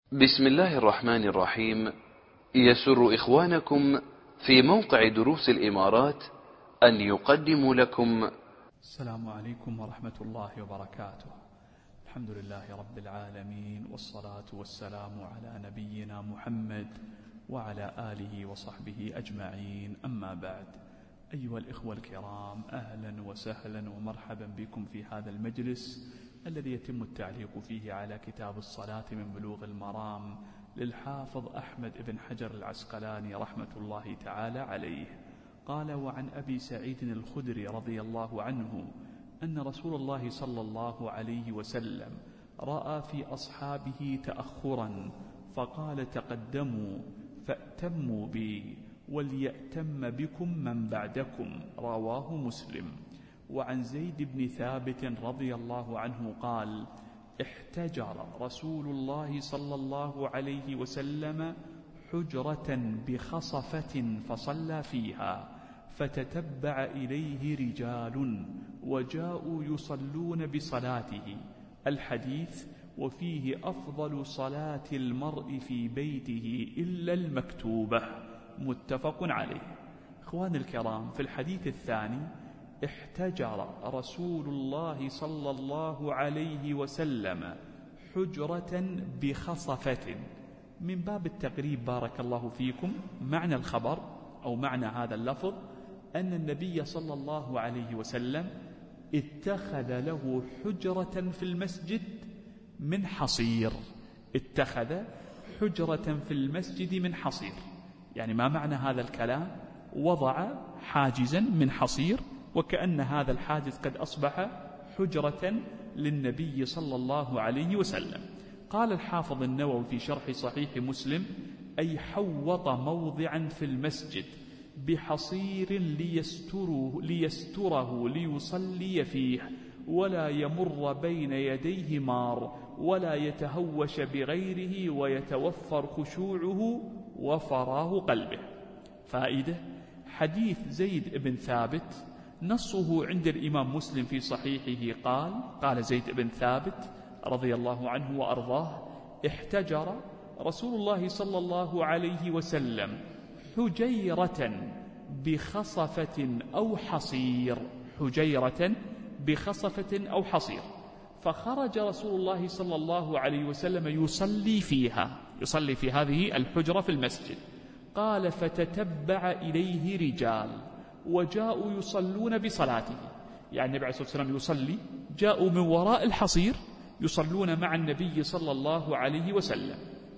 بسم الله الرحمن الرحيم. يسر إخوانكم في موقع دروس الإمارات أن يقدموا لكم السلام عليكم ورحمة الله وبركاته. الحمد لله رب العالمين، والصلاة والسلام على نبينا محمد وعلى آله وصحبه أجمعين، أما بعد. أيها الإخوة الكرام، أهلا وسهلا ومرحبا بكم في هذا المجلس الذي يتم التعليق فيه على كتاب الصلاة من بلوغ المرام للحافظ أحمد بن حجر العسقلاني رحمة الله تعالى عليه. قال: وعن أبي سعيد الخدري رضي الله عنه أن رسول الله صلى الله عليه وسلم رأى في أصحابه تأخرا فقال: تقدموا فأتموا بي وليأتم بكم من بعدكم، رواه مسلم. وعن زيد بن ثابت رضي الله عنه قال: احتجر رسول الله صلى الله عليه وسلم حجرة بخصفة فصلى فيها، فتتبع إليه رجال وجاءوا يصلون بصلاته. الحديث: وفيه أفضل صلاة المرء في بيته إلا المكتوبة، متفق عليه. إخواني الكرام، في الحديث الثاني: احتجر رسول الله صلى الله عليه وسلم حجرة بخصفة. من باب التقريب بارك الله فيكم، معنى الخبر أو معنى هذا اللفظ أن النبي صلى الله عليه وسلم اتخذ له حجرة في المسجد من حصير. اتخذ حجرة في المسجد من حصير، يعني ما معنى هذا الكلام؟ وضع حاجزا من حصير، وكأن هذا الحاجز قد أصبح حجرة للنبي صلى الله عليه وسلم. قال الحافظ النووي في شرح صحيح مسلم: أي حوط موضعا في المسجد بحصير ليستره ليصلي فيه، ولا يمر بين يديه مار، ولا يتهوش بغيره، ويتوفر خشوعه وفراه قلبه. فائدة: حديث زيد بن ثابت نصه عند الإمام مسلم في صحيحه قال زيد بن ثابت رضي الله عنه وأرضاه: احتجر رسول الله صلى الله عليه وسلم حجيرة بخصفة أو حصير، حجيرة بخصفة أو حصير، فخرج رسول الله صلى الله عليه وسلم يصلي فيها، يصلي في هذه الحجرة في المسجد. قال: فتتبع إليه رجال وجاءوا يصلون بصلاته، يعني النبي عليه الصلاة والسلام يصلي، جاءوا من وراء الحصير يصلون مع النبي صلى الله عليه وسلم.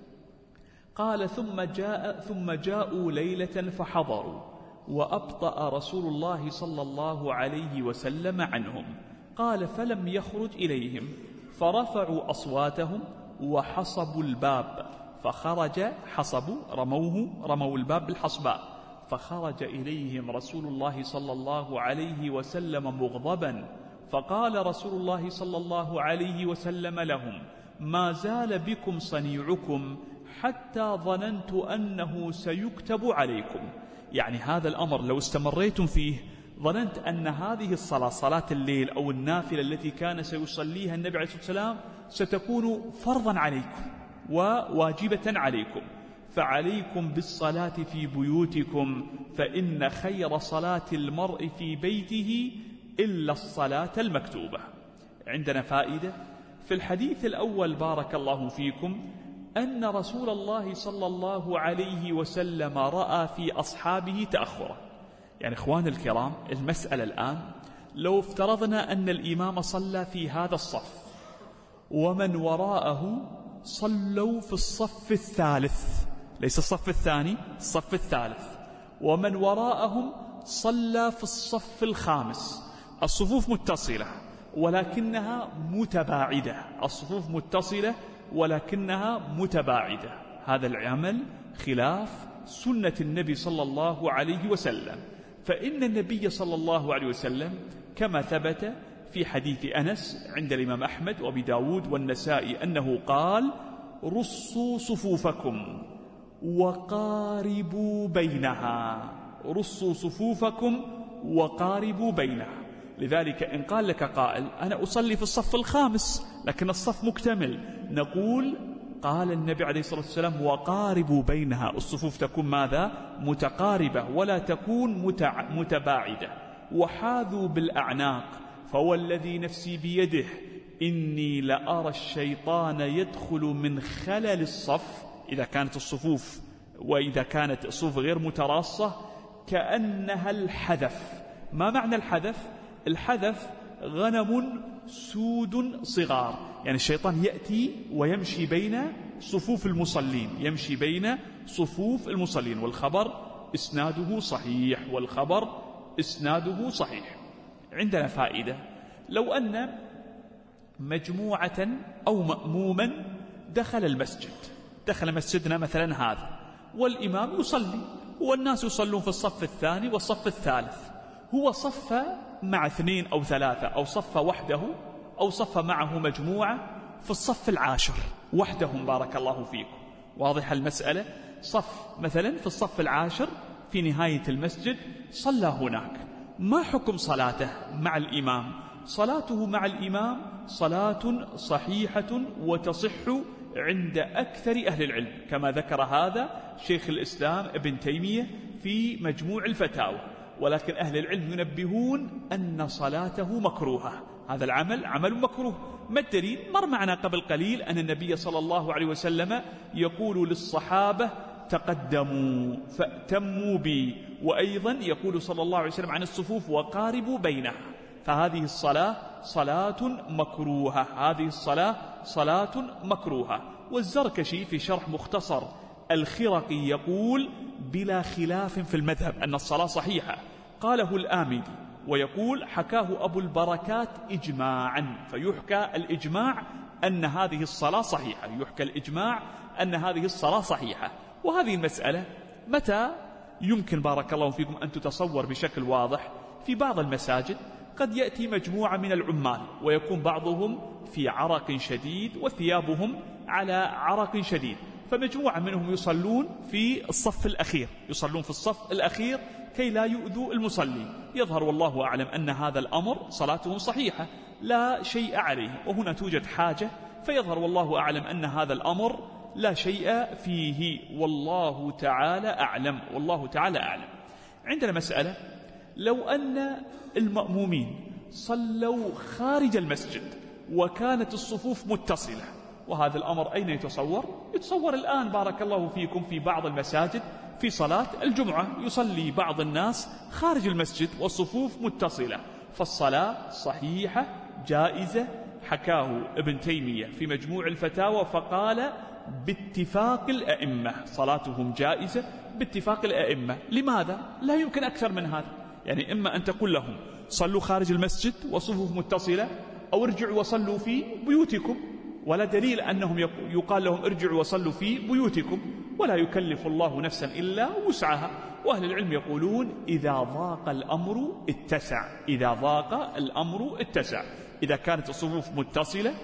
قال: ثم جاءوا ليلة فحضروا، وأبطأ رسول الله صلى الله عليه وسلم عنهم. قال: فلم يخرج إليهم، فرفعوا أصواتهم وحصبوا الباب، فخرج حصبوا، رموا الباب بالحصباء، فخرج إليهم رسول الله صلى الله عليه وسلم مغضبا، فقال رسول الله صلى الله عليه وسلم لهم: ما زال بكم صنيعكم حتى ظننت أنه سيكتب عليكم. يعني هذا الأمر لو استمريتم فيه ظننت أن هذه الصلاة، صلاة الليل أو النافلة التي كان سيصليها النبي عليه الصلاة والسلام، ستكون فرضا عليكم وواجبة عليكم. فعليكم بالصلاة في بيوتكم، فإن خير صلاة المرء في بيته إلا الصلاة المكتوبة. عندنا فائدة في الحديث الأول بارك الله فيكم، أن رسول الله صلى الله عليه وسلم رأى في أصحابه تأخرا. يعني إخوان الكرام، المسألة الآن لو افترضنا أن الإمام صلى في هذا الصف ومن وراءه صلوا في الصف الثالث، ليس الصف الثاني، الصف الثالث، ومن وراءهم صلى في الصف الخامس، الصفوف متصلة ولكنها متباعدة، الصفوف متصلة ولكنها متباعدة. هذا العمل خلاف سنة النبي صلى الله عليه وسلم. فإن النبي صلى الله عليه وسلم كما ثبت في حديث أنس عند الإمام أحمد وأبي داود والنسائي أنه قال: رصوا صفوفكم وقاربوا بينها، رصوا صفوفكم وقاربوا بينها. لذلك إن قال لك قائل: أنا أصلي في الصف الخامس لكن الصف مكتمل، نقول: قال النبي عليه الصلاة والسلام وقاربوا بينها، الصفوف تكون ماذا؟ متقاربة ولا تكون متباعدة. وحاذوا بالأعناق، فوالذي نفسي بيده إني لأرى الشيطان يدخل من خلل الصف، إذا كانت الصفوف وإذا كانت الصفوف غير متراصة كأنها الحذف. ما معنى الحذف؟ الحذف غنم سود صغار، يعني الشيطان يأتي ويمشي بين صفوف المصلين، يمشي بين صفوف المصلين. والخبر إسناده صحيح، والخبر إسناده صحيح. عندنا فائدة، لو أن مجموعة أو مأموما دخل المسجد، دخل مسجدنا مثلا هذا، والإمام يصلي والناس يصلون في الصف الثاني والصف الثالث، هو صف مع 2 أو 3، أو صف وحده، أو صف معه مجموعة في الصف العاشر وحدهم، بارك الله فيكم. واضح المسألة؟ صف مثلا في الصف العاشر في نهاية المسجد صلى هناك، ما حكم صلاته مع الإمام؟ صلاته مع الإمام صلاة صحيحة وتصح عند أكثر أهل العلم، كما ذكر هذا شيخ الإسلام ابن تيمية في مجموع الفتاوى. ولكن أهل العلم ينبهون أن صلاته مكروهة، هذا العمل عمل مكروه. ما الدليل؟ مر معنا قبل قليل أن النبي صلى الله عليه وسلم يقول للصحابة تقدموا فأتموا بي، وأيضا يقول صلى الله عليه وسلم عن الصفوف وقاربوا بينها. فهذه الصلاة صلاة مكروهة، هذه الصلاة صلاة مكروهة. والزركشي في شرح مختصر الخرقي يقول بلا خلاف في المذهب أن الصلاة صحيحة، قاله الآمدي، ويقول حكاه أبو البركات إجماعا، فيحكى الإجماع أن هذه الصلاة صحيحة، يحكى الإجماع أن هذه الصلاة صحيحة. وهذه المسألة متى يمكن بارك الله فيكم أن تتصور بشكل واضح؟ في بعض المساجد قد يأتي مجموعة من العمال ويكون بعضهم في عرق شديد وثيابهم على عرق شديد، فمجموعة منهم يصلون في الصف الأخير، يصلون في الصف الأخير كي لا يؤذوا المصلين. يظهر والله أعلم أن هذا الأمر صلاتهم صحيحة لا شيء عليه، وهنا توجد حاجة، فيظهر والله أعلم أن هذا الأمر لا شيء فيه، والله تعالى أعلم، والله تعالى أعلم. عندنا مسألة، لو أن المأمومين صلوا خارج المسجد وكانت الصفوف متصلة، وهذا الأمر أين يتصور؟ يتصور الآن بارك الله فيكم في بعض المساجد في صلاة الجمعة يصلي بعض الناس خارج المسجد والصفوف متصلة، فالصلاة صحيحة جائزة. حكاه ابن تيمية في مجموع الفتاوى فقال باتفاق الأئمة صلاتهم جائزة باتفاق الأئمة. لماذا؟ لا يمكن أكثر من هذا، يعني إما أن تقول لهم صلوا خارج المسجد وصفوف متصلة، أو ارجعوا وصلوا في بيوتكم، ولا دليل أنهم يقال لهم ارجعوا وصلوا في بيوتكم، ولا يكلف الله نفسا إلا وسعها. وأهل العلم يقولون إذا ضاق الأمر اتسع، إذا ضاق الأمر اتسع. إذا كانت الصفوف متصلة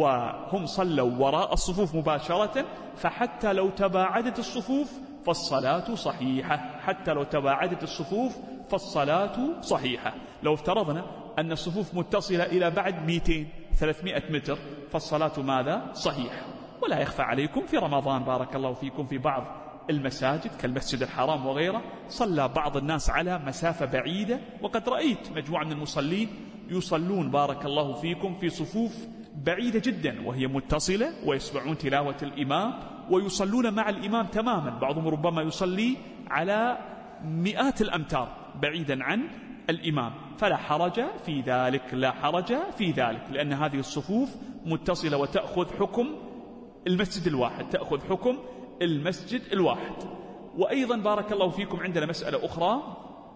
وهم صلوا وراء الصفوف مباشرة، فحتى لو تباعدت الصفوف فالصلاة صحيحة، حتى لو تباعدت الصفوف فالصلاة صحيحة. لو افترضنا أن الصفوف متصلة إلى بعد 200-300 متر فالصلاة ماذا؟ صحيحة. ولا يخفى عليكم في رمضان بارك الله فيكم في بعض المساجد كالمسجد الحرام وغيره صلى بعض الناس على مسافة بعيدة، وقد رأيت مجموعة من المصلين يصلون بارك الله فيكم في صفوف بعيدة جدا وهي متصلة ويسمعون تلاوة الإمام ويصلون مع الإمام تماما، بعضهم ربما يصلي على مئات الأمتار بعيدا عن الإمام، فلا حرج في ذلك، لا حرج في ذلك، لأن هذه الصفوف متصلة وتأخذ حكم المسجد الواحد، تأخذ حكم المسجد الواحد. وأيضا بارك الله فيكم عندنا مسألة أخرى،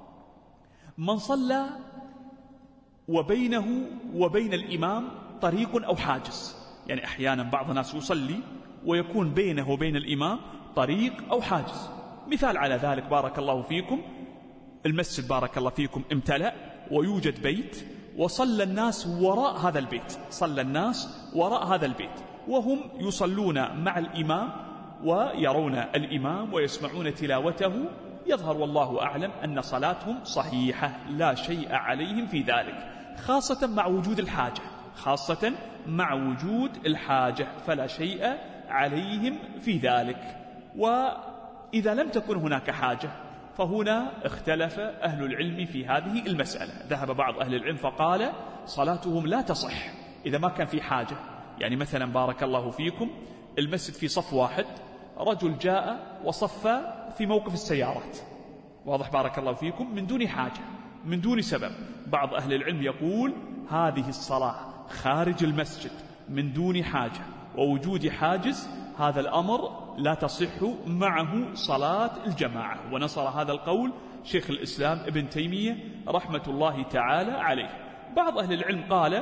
من صلى وبينه وبين الإمام طريق أو حاجز، يعني أحيانا بعض الناس يصلي ويكون بينه وبين الإمام طريق أو حاجز. مثال على ذلك بارك الله فيكم، المسجد بارك الله فيكم امتلأ ويوجد بيت وصلى الناس وراء هذا البيت، صلى الناس وراء هذا البيت وهم يصلون مع الإمام ويرون الإمام ويسمعون تلاوته، يظهر والله أعلم أن صلاتهم صحيحة لا شيء عليهم في ذلك، خاصة مع وجود الحاجة، خاصة مع وجود الحاجة فلا شيء عليهم في ذلك. وإذا لم تكن هناك حاجة فهنا اختلف أهل العلم في هذه المسألة. ذهب بعض أهل العلم فقال صلاتهم لا تصح إذا ما كان في حاجة. يعني مثلا بارك الله فيكم المسجد في صف واحد، رجل جاء وصف في موقف السيارات، واضح بارك الله فيكم، من دون حاجة من دون سبب. بعض أهل العلم يقول هذه الصلاة خارج المسجد من دون حاجة ووجود حاجز، هذا الأمر لا تصح معه صلاة الجماعة. ونصر هذا القول شيخ الإسلام ابن تيمية رحمة الله تعالى عليه. بعض أهل العلم قال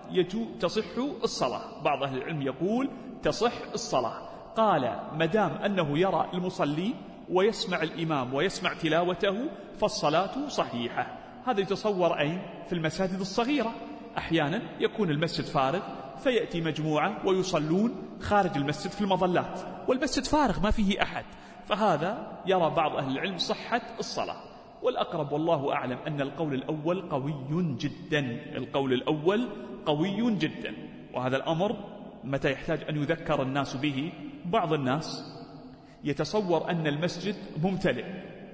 تصح الصلاة، بعض أهل العلم يقول تصح الصلاة. قال مدام أنه يرى المصلي ويسمع الإمام ويسمع تلاوته فالصلاة صحيحة. هذا يتصور أين؟ في المساجد الصغيرة. أحيانا يكون المسجد فارغ فيأتي مجموعة ويصلون خارج المسجد في المظلات، والمسجد فارغ ما فيه أحد، فهذا يرى بعض أهل العلم صحة الصلاة. والأقرب والله أعلم أن القول الأول قوي جدا، القول الأول قوي جدا. وهذا الأمر متى يحتاج أن يذكر الناس به؟ بعض الناس يتصور أن المسجد ممتلئ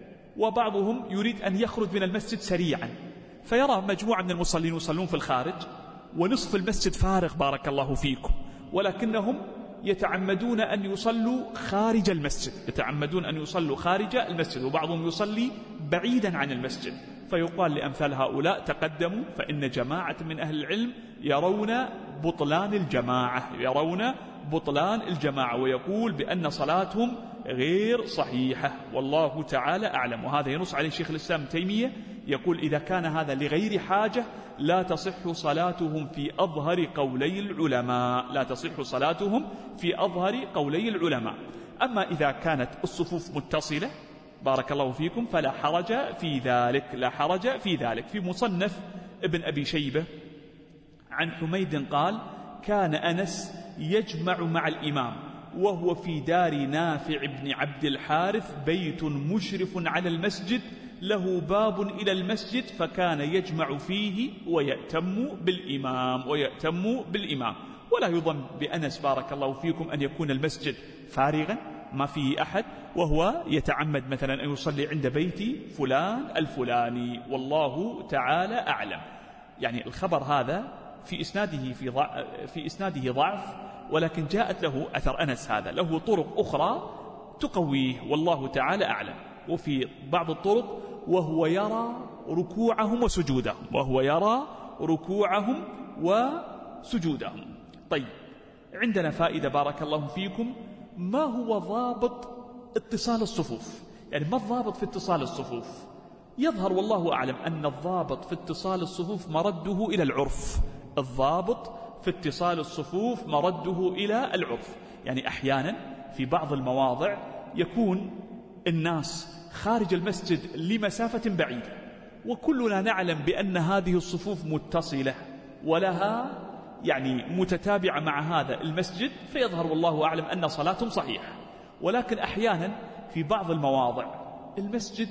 وبعضهم يريد أن يخرج من المسجد سريعا، فيرى مجموعة من المصلين يصلون في الخارج ونصف المسجد فارغ بارك الله فيكم، ولكنهم يتعمدون أن يصلوا خارج المسجد، يتعمدون أن يصلوا خارج المسجد، وبعضهم يصلي بعيدا عن المسجد. فيقال لأمثال هؤلاء تقدموا، فإن جماعة من أهل العلم يرون بطلان الجماعة، يرون بطلان الجماعة، ويقول بأن صلاتهم غير صحيحة والله تعالى أعلم. وهذا ينص عليه شيخ الإسلام تيمية، يقول إذا كان هذا لغير حاجة لا تصح صلاتهم في أظهر قولي العلماء، لا تصح صلاتهم في أظهر قولي العلماء. أما إذا كانت الصفوف متصلة بارك الله فيكم فلا حرج في ذلك، لا حرج في ذلك. في مصنف ابن أبي شيبة عن حميد قال كان أنس يجمع مع الإمام وهو في دار نافع بن عبد الحارث بيت مشرف على المسجد له باب إلى المسجد، فكان يجمع فيه ويأتم بالإمام. ولا يظن بأنس بارك الله فيكم أن يكون المسجد فارغا ما فيه أحد وهو يتعمد مثلا أن يصلي عند بيت فلان الفلاني، والله تعالى أعلم. يعني الخبر هذا في إسناده ضعف، ولكن جاءت له أثر أنس هذا له طرق أخرى تقويه والله تعالى أعلم. وفي بعض الطرق وهو يرى ركوعهم وسجودهم، وهو يرى ركوعهم وسجودهم. طيب عندنا فائدة بارك الله فيكم، ما هو ضابط اتصال الصفوف؟ يعني ما الضابط في اتصال الصفوف؟ يظهر والله أعلم أن الضابط في اتصال الصفوف مرده إلى العرف، الضابط في اتصال الصفوف مرده إلى العرف. يعني أحيانا في بعض المواضع يكون الناس خارج المسجد لمسافة بعيدة، وكلنا نعلم بأن هذه الصفوف متصلة ولها يعني متتابعة مع هذا المسجد، فيظهر والله أعلم أن صلاتهم صحيحة. ولكن أحيانا في بعض المواضع المسجد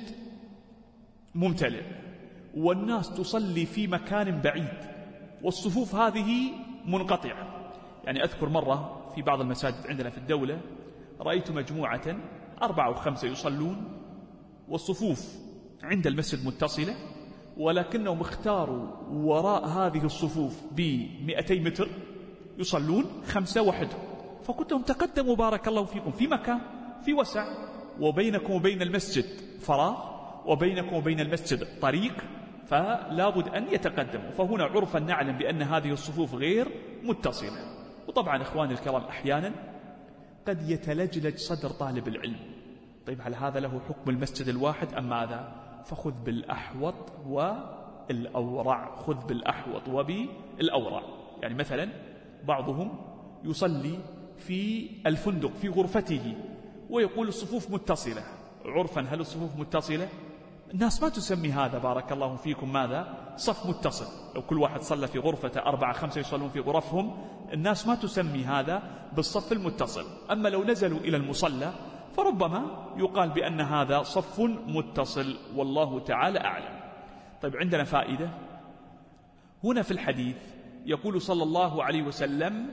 ممتلئ والناس تصلي في مكان بعيد والصفوف هذه منقطعة. يعني أذكر مرة في بعض المساجد عندنا في الدولة رأيت مجموعة 4 أو 5 يصلون والصفوف عند المسجد متصلة، ولكنهم اختاروا وراء هذه الصفوف ب200 متر يصلون 5 وحدهم. فقلت لهم تقدموا بارك الله فيكم في مكان في وسع، وبينكم وبين المسجد فراغ، وبينكم وبين المسجد طريق، فلا بد أن يتقدموا. فهنا عرفا نعلم بأن هذه الصفوف غير متصلة. وطبعا إخواني الكرام أحيانا قد يتلجلج صدر طالب العلم، طيب هل هذا له حكم المسجد الواحد أم ماذا؟ فخذ بالأحوط والأورع، خذ بالأحوط وبالأورع. يعني مثلا بعضهم يصلي في الفندق في غرفته ويقول الصفوف متصلة. عرفا هل الصفوف متصلة؟ الناس ما تسمي هذا بارك الله فيكم ماذا؟ صف متصل. لو كل واحد صلى في غرفته 4 5 يصلون في غرفهم، الناس ما تسمي هذا بالصف المتصل. أما لو نزلوا إلى المصلى فربما يقال بأن هذا صف متصل والله تعالى أعلم. طيب عندنا فائدة هنا في الحديث، يقول صلى الله عليه وسلم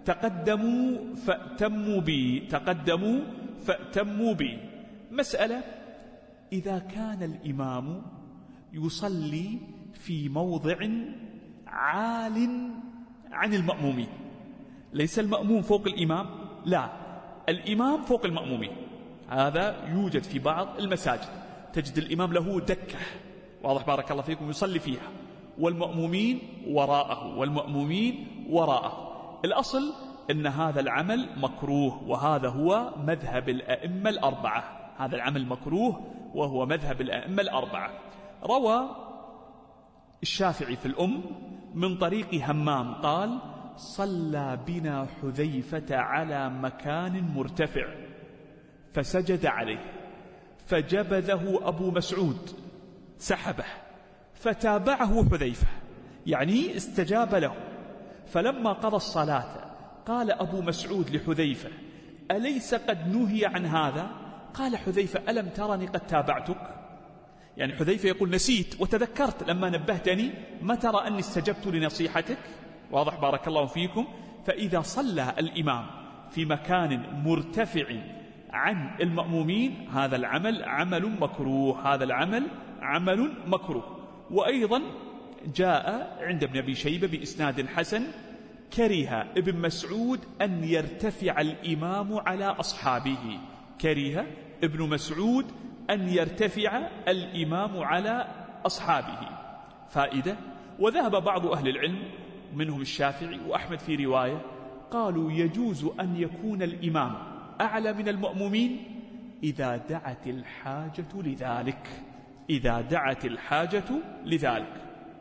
تقدموا فأتموا بي، تقدموا فأتموا بي. مسألة: إذا كان الإمام يصلي في موضع عال عن المأمومين، ليس المأموم فوق الإمام، لا، الإمام فوق المأمومين. هذا يوجد في بعض المساجد، تجد الإمام له دكة، واضح بارك الله فيكم، يصلي فيها والمأمومين وراءه، والمأمومين وراءه. الأصل أن هذا العمل مكروه، وهذا هو مذهب الأئمة الأربعة، هذا العمل مكروه وهو مذهب الأئمة الأربعة. روى الشافعي في الأم من طريق همام قال: صلى بنا حذيفة على مكان مرتفع فسجد عليه، فجبذه أبو مسعود سحبه، فتابعه حذيفة، يعني استجاب له. فلما قضى الصلاة قال أبو مسعود لحذيفة: أليس قد نهي عن هذا؟ قال حذيفة: ألم ترني قد تابعتك؟ يعني حذيفة يقول: نسيت وتذكرت لما نبهتني، ما ترى أني استجبت لنصيحتك؟ واضح بارك الله فيكم. فإذا صلى الإمام في مكان مرتفع عن المأمومين هذا العمل عمل مكروه، هذا العمل عمل مكروه. وأيضا جاء عند ابن أبي شيبة بإسناد حسن: كره ابن مسعود أن يرتفع الإمام على أصحابه، كره ابن مسعود أن يرتفع الإمام على أصحابه. فائدة: وذهب بعض أهل العلم منهم الشافعي وأحمد في رواية، قالوا يجوز أن يكون الإمام أعلى من المأمومين إذا دعت الحاجة لذلك، إذا دعت الحاجة لذلك.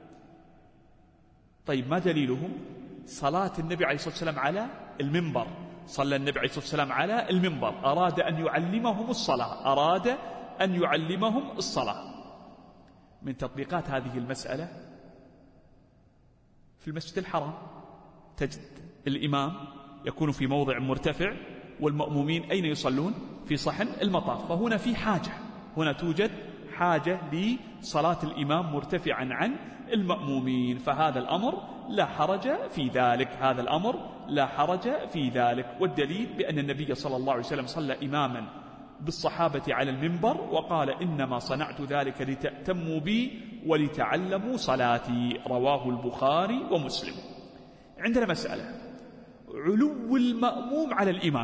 طيب ما دليلهم؟ صلاة النبي عليه الصلاة والسلام على المنبر، صلى النبي عليه الصلاة والسلام على المنبر، أراد أن يعلمهم الصلاة، أراد أن يعلمهم الصلاة. من تطبيقات هذه المسألة في المسجد الحرام تجد الإمام يكون في موضع مرتفع والمأمومين أين يصلون؟ في صحن المطاف، فهنا في حاجة، هنا توجد حاجة لصلاة الإمام مرتفعا عن المأمومين، فهذا الأمر لا حرج في ذلك، هذا الأمر لا حرج في ذلك. والدليل بأن النبي صلى الله عليه وسلم صلى إماما بالصحابة على المنبر وقال: إنما صنعت ذلك لتأتموا بي ولتعلموا صلاتي، رواه البخاري ومسلم. عندنا مسألة: علو المأموم على الإمام.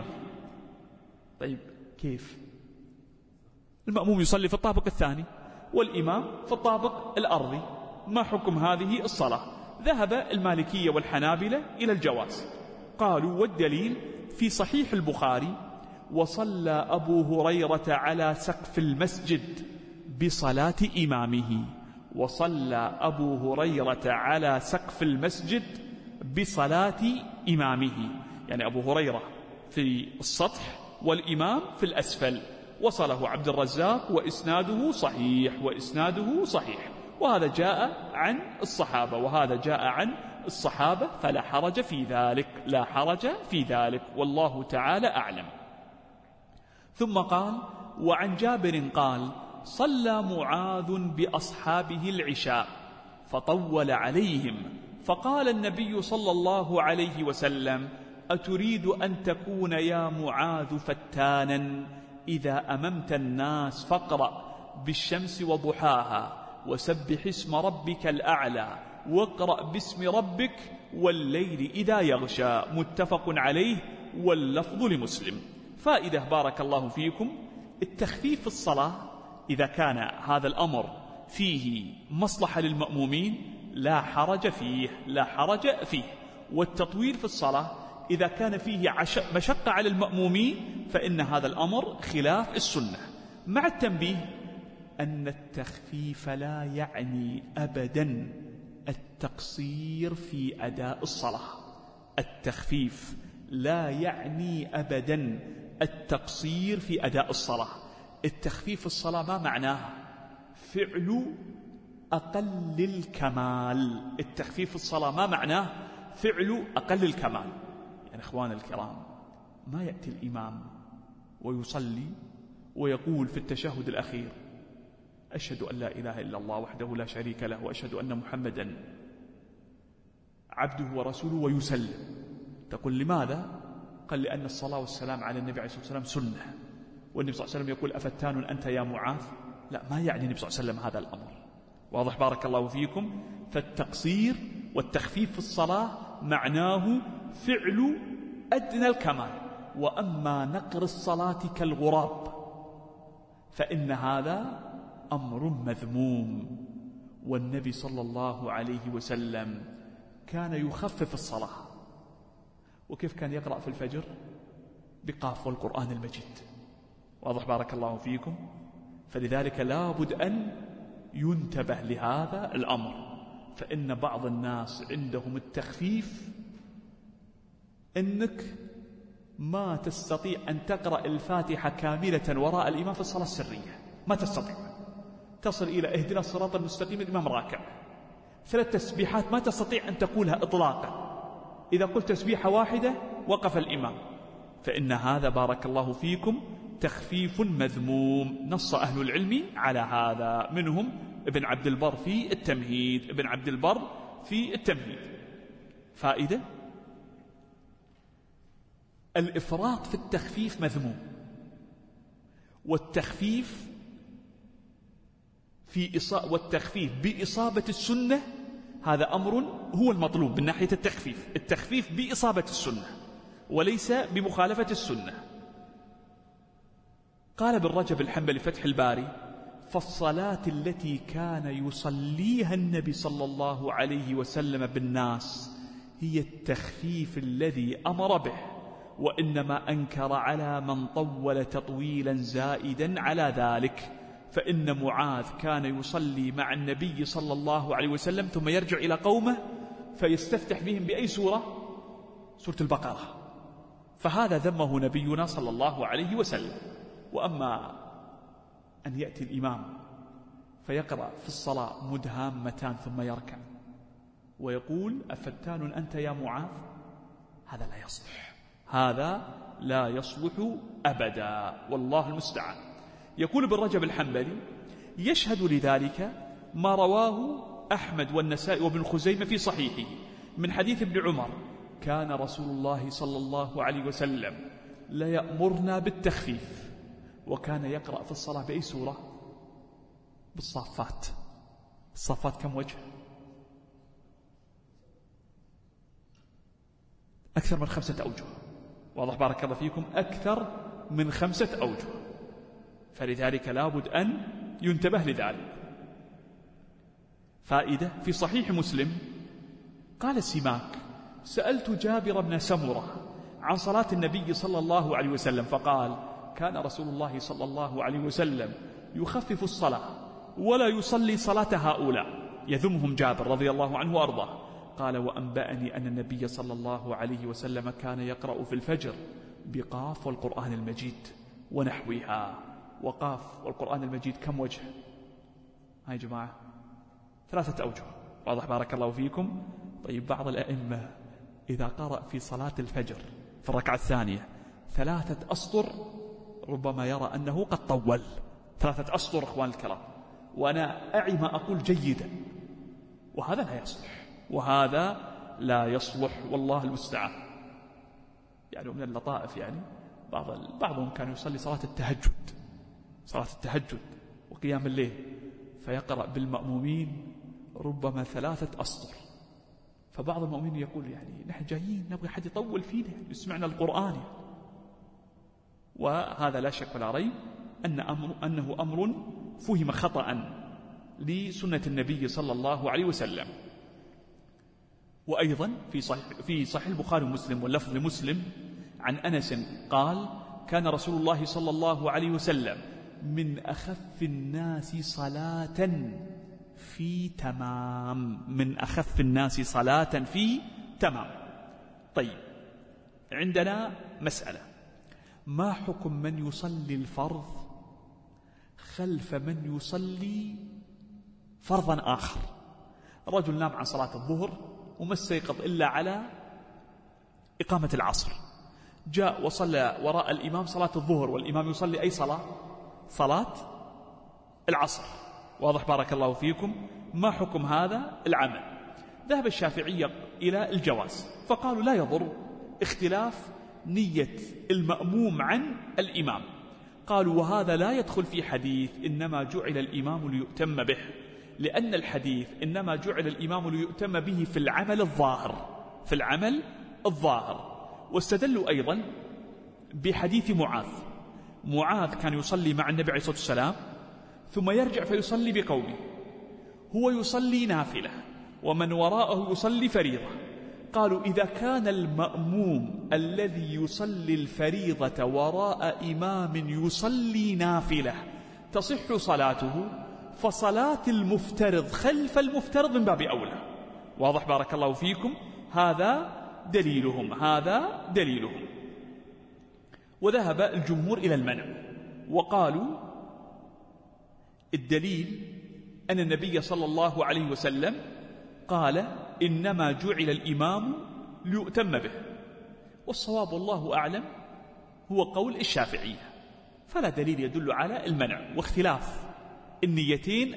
طيب كيف؟ المأموم يصلي في الطابق الثاني والإمام في الطابق الأرضي، ما حكم هذه الصلاة؟ ذهب المالكية والحنابلة إلى الجواز، قالوا: والدليل في صحيح البخاري: وصلى أبو هريرة على سقف المسجد بصلاة إمامه، وصلى أبو هريرة على سقف المسجد بصلاة إمامه، يعني أبو هريرة في السطح والإمام في الأسفل. وصله عبد الرزاق وإسناده صحيح، وإسناده صحيح. وهذا جاء عن الصحابة، وهذا جاء عن الصحابة، فلا حرج في ذلك، لا حرج في ذلك، والله تعالى أعلم. ثم قال: وعن جابر قال: صلى معاذ بأصحابه العشاء فطول عليهم، فقال النبي صلى الله عليه وسلم: أتريد أن تكون يا معاذ فتانا؟ إذا أممت الناس فاقرأ بالشمس وضحاها، وسبح اسم ربك الأعلى، واقرأ باسم ربك، والليل إذا يغشى. متفق عليه واللفظ لمسلم. فائدة بارك الله فيكم: التخفيف في الصلاة إذا كان هذا الأمر فيه مصلحة للمأمومين لا حرج فيه، لا حرج فيه. والتطويل في الصلاة إذا كان فيه مشقة على المأمومين فإن هذا الأمر خلاف السنة، مع التنبيه أن التخفيف لا يعني أبدا التقصير في أداء الصلاة. التخفيف لا يعني أبدا التقصير في أداء الصلاة. التخفيف في الصلاة ما معناه؟ فعل أقل الكمال. التخفيف في الصلاة ما معناه؟ فعل أقل الكمال. يعني إخوان الكرام، ما يأتي الإمام ويصلي ويقول في التشهد الأخير: أشهد أن لا إله إلا الله وحده لا شريك له، وأشهد أن محمدا عبده ورسوله، ويسلم. تقول لماذا؟ قال لأن الصلاة والسلام على النبي عليه الصلاة والسلام سنة، والنبي صلى الله عليه وسلم يقول أفتان أنت يا معاذ؟ لا، ما يعني النبي صلى الله عليه وسلم هذا الأمر. واضح بارك الله فيكم؟ فالتقصير والتخفيف في الصلاة معناه فعل أدنى الكمال. وأما نقر الصلاة كالغراب فإن هذا أمر مذموم، والنبي صلى الله عليه وسلم كان يخفف الصلاة. وكيف كان يقرأ في الفجر؟ بقاف والقرآن المجيد. واضح بارك الله فيكم؟ فلذلك لا بد أن ينتبه لهذا الأمر، فإن بعض الناس عندهم التخفيف أنك ما تستطيع أن تقرأ الفاتحة كاملة وراء الإمام في الصلاة السرية، ما تستطيع. تصل إلى اهدنا الصراط المستقيم الإمام راكع، 3 تسبيحات ما تستطيع أن تقولها إطلاقا، إذا قلت تسبيحة واحدة وقف الإمام. فإن هذا بارك الله فيكم تخفيف مذموم، نص أهل العلم على هذا، منهم ابن عبد البر في التمهيد. ابن عبد البر في التمهيد. فائدة: الإفراط في التخفيف مذموم، والتخفيف والتخفيف بإصابة السنة هذا أمر هو المطلوب من ناحية التخفيف، التخفيف بإصابة السنة وليس بمخالفة السنة. قال ابن رجب الحنبلي فتح الباري: فالصلاة التي كان يصليها النبي صلى الله عليه وسلم بالناس هي التخفيف الذي أمر به، وإنما أنكر على من طول تطويلا زائدا على ذلك، فإن معاذ كان يصلي مع النبي صلى الله عليه وسلم ثم يرجع إلى قومه فيستفتح بهم بأي سورة؟ سورة البقرة، فهذا ذمه نبينا صلى الله عليه وسلم. وأما أن يأتي الإمام فيقرأ في الصلاة مدهامتان ثم يركع ويقول أفتان أنت يا معاذ، هذا لا يصلح، هذا لا يصلح أبدا، والله المستعان. يقول ابن رجب الحنبلي: يشهد لذلك ما رواه أحمد والنسائي وابن خزيمة في صحيحه من حديث ابن عمر: كان رسول الله صلى الله عليه وسلم ليأمرنا بالتخفيف، وكان يقرأ في الصلاة بأي سورة؟ بالصافات. الصافات كم وجه؟ أكثر من 5 أوجه. واضح بارك الله فيكم؟ أكثر من 5 أوجه، فلذلك لا بد أن ينتبه لذلك. فائدة: في صحيح مسلم قال سماك: سألت جابر بن سمرة عن صلاة النبي صلى الله عليه وسلم فقال: كان رسول الله صلى الله عليه وسلم يخفف الصلاة ولا يصلي صلاة هؤلاء، يذمهم جابر رضي الله عنه وأرضاه. قال: وأنبأني أن النبي صلى الله عليه وسلم كان يقرأ في الفجر بقاف والقرآن المجيد ونحوها. وقاف والقرآن المجيد كم وجه؟ هاي جماعة 3 أوجه. واضح بارك الله فيكم؟ طيب، بعض الأئمة إذا قرأ في صلاة الفجر في الركعة الثانية 3 أسطر ربما يرى أنه قد طول 3 أسطر إخوان الكرام، وأنا أعي ما أقول جيدا، وهذا لا يصلح، وهذا لا يصلح، والله المستعان. يعني من اللطائف يعني بعضهم كان يصلي صلاة التهجد وقيام الليل، فيقرأ بالمأمومين ربما 3 أسطر، فبعض المؤمنين يقول يعني نحن جايين نبغي حد يطول فينا يسمعنا القرآن، وهذا لا شك ولا ريب أنه أمر فهم خطأ لسنة النبي صلى الله عليه وسلم. وأيضا في صحيح البخاري ومسلم واللفظ لمسلم عن أنس قال: كان رسول الله صلى الله عليه وسلم من أخف الناس صلاة في تمام، من أخف الناس صلاة في تمام. طيب، عندنا مسألة: ما حكم من يصلي الفرض خلف من يصلي فرضا آخر؟ رجل نام عن صلاة الظهر وما استيقظ إلا على إقامة العصر، جاء وصلى وراء الإمام صلاة الظهر والإمام يصلي أي صلاة؟ صلاة العصر. واضح بارك الله فيكم؟ ما حكم هذا العمل؟ ذهب الشافعية إلى الجواز، فقالوا لا يضر اختلاف نية المأموم عن الإمام. قالوا وهذا لا يدخل في حديث إنما جعل الإمام ليؤتم به، لأن الحديث إنما جعل الإمام ليؤتم به في العمل الظاهر، في العمل الظاهر. واستدلوا أيضا بحديث معاذ كان يصلي مع النبي عليه الصلاة والسلام ثم يرجع فيصلي بقومه، هو يصلي نافلة ومن وراءه يصلي فريضة. قالوا إذا كان المأموم الذي يصلي الفريضة وراء إمام يصلي نافلة تصح صلاته، فصلاة المفترض خلف المفترض من باب أولى. واضح بارك الله فيكم؟ هذا دليلهم. وذهب الجمهور إلى المنع، وقالوا الدليل أن النبي صلى الله عليه وسلم قال إنما جعل الإمام ليؤتم به، والصواب والله أعلم هو قول الشافعية، فلا دليل يدل على المنع. واختلاف النيتين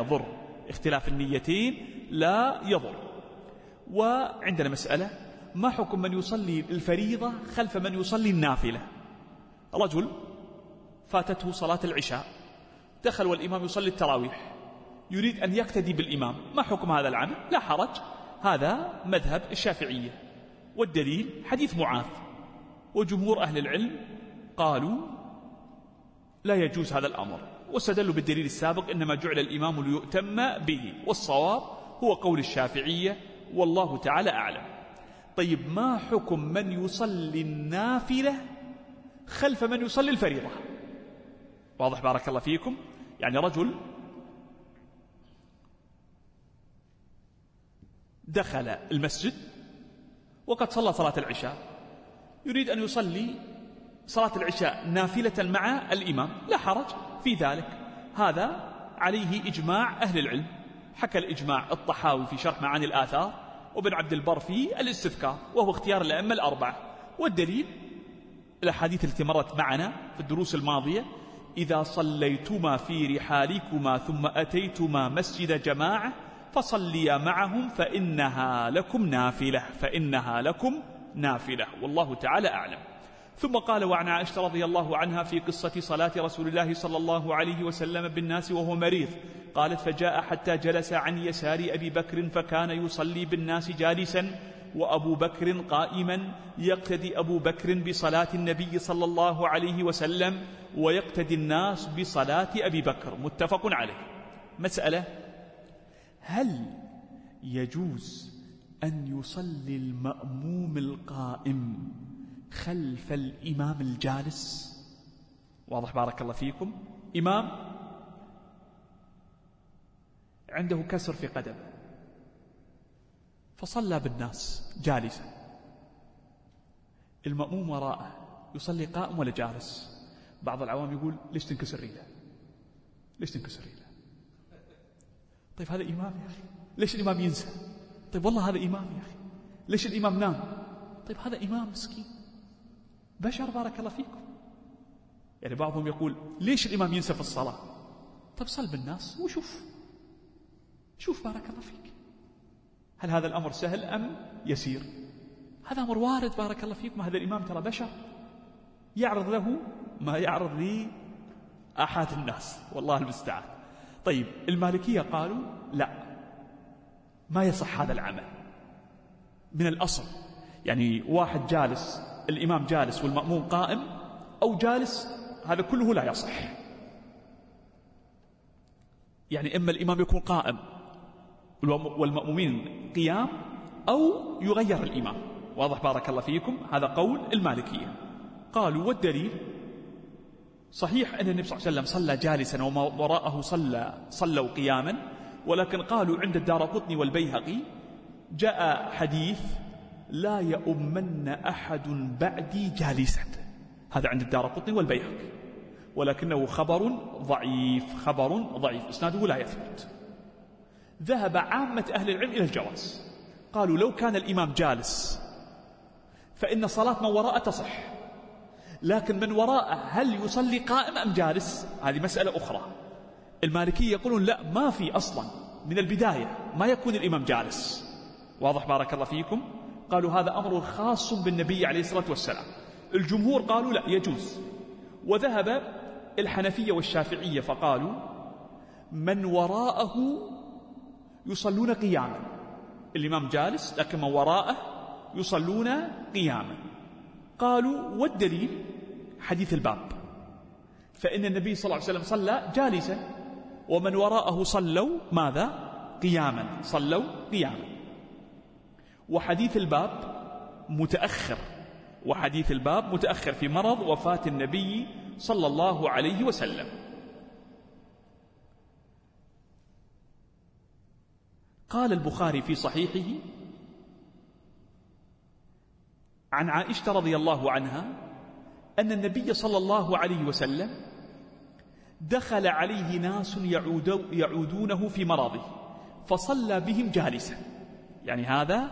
لا يضر. وعندنا مسألة: ما حكم من يصلي الفريضة خلف من يصلي النافلة؟ رجل فاتته صلاة العشاء، دخل والإمام يصلي التراويح، يريد أن يقتدي بالإمام، ما حكم هذا العمل؟ لا حرج، هذا مذهب الشافعية. والدليل حديث معاذ، وجمهور أهل العلم قالوا لا يجوز هذا الأمر، واستدلوا بالدليل السابق إنما جعل الإمام ليؤتم به، والصواب هو قول الشافعية والله تعالى أعلم. طيب ما حكم من يصلي النافلة خلف من يصلي الفريضة؟ واضح بارك الله فيكم؟ يعني رجل دخل المسجد وقد صلى صلاة العشاء، يريد أن يصلي صلاة العشاء نافلة مع الإمام، لا حرج في ذلك، هذا عليه إجماع أهل العلم. حكى الإجماع الطحاوي في شرح معاني الآثار، وابن عبد البر في الاستذكار، وهو اختيار الأئمة الأربعة. والدليل الأحاديث التي مرت معنا في الدروس الماضية: إذا صليتما في رحالكما ثم أتيتما مسجد جماعة فصليا معهم فإنها لكم نافلة، والله تعالى أعلم. ثم قال: وعن عائشة رضي الله عنها في قصة صلاة رسول الله صلى الله عليه وسلم بالناس وهو مريض، قالت: فجاء حتى جلس عن يسار أبي بكر فكان يصلي بالناس جالسا وأبو بكر قائما، يقتدي أبو بكر بصلاة النبي صلى الله عليه وسلم ويقتدي الناس بصلاة أبي بكر، متفق عليه. مسألة: هل يجوز أن يصلي المأموم القائم خلف الإمام الجالس؟ واضح بارك الله فيكم؟ إمام عنده كسر في قدمه فصلى بالناس جالسا، المأموم وراءه يصلي قائم ولا جالس؟ بعض العوام يقول: ليش تنكسر ريله؟ طيب هذا إمام يا أخي، ليش الإمام ينسى؟ طيب والله هذا إمام يا أخي، ليش الإمام نام؟ طيب هذا إمام مسكين بشر بارك الله فيكم. يعني بعضهم يقول: ليش الإمام ينسى في الصلاة؟ طيب صل بالناس شوف بارك الله فيك، هل هذا الأمر سهل أم يسير؟ هذا أمر وارد بارك الله فيكم. هذا الإمام ترى بشر، يعرض له ما يعرض لي أحد الناس، والله المستعان. طيب المالكية قالوا لا، ما يصح هذا العمل من الأصل. يعني واحد جالس، الإمام جالس والمأموم قائم أو جالس، هذا كله لا يصح. يعني إما الإمام يكون قائم والمأمومين قيام، أو يغير الإمام. واضح بارك الله فيكم؟ هذا قول المالكية. قالوا: والدليل صحيح أن النبي صلى الله عليه وسلم صلى جالسا وما وراءه صلوا قياما، ولكن قالوا عند الدارقطني والبيهقي جاء حديث: لا يؤمن أحد بعدي جالسا، هذا عند الدارقطني والبيهقي، ولكنه خبر ضعيف إسناده لا يثبت. ذهب عامة أهل العلم إلى الجواز، قالوا لو كان الإمام جالس فإن صلاة من وراءه تصح، لكن من وراءه هل يصلي قائم أم جالس؟ هذه مسألة أخرى. المالكية يقولون لا، ما في أصلا من البداية ما يكون الإمام جالس. واضح بارك الله فيكم؟ قالوا هذا أمر خاص بالنبي عليه الصلاة والسلام. الجمهور قالوا لا يجوز. وذهب الحنفية والشافعية فقالوا من وراءه يصلون قياما، الإمام جالس لكن من وراءه يصلون قياما. قالوا والدليل حديث الباب، فإن النبي صلى الله عليه وسلم صلى جالسا ومن وراءه صلوا ماذا؟ قياما، صلوا قياما. وحديث الباب متأخر، وحديث الباب متأخر في مرض وفاة النبي صلى الله عليه وسلم. قال البخاري في صحيحه عن عائشة رضي الله عنها أن النبي صلى الله عليه وسلم دخل عليه ناس يعودونه في مرضه فصلى بهم جالسا، يعني هذا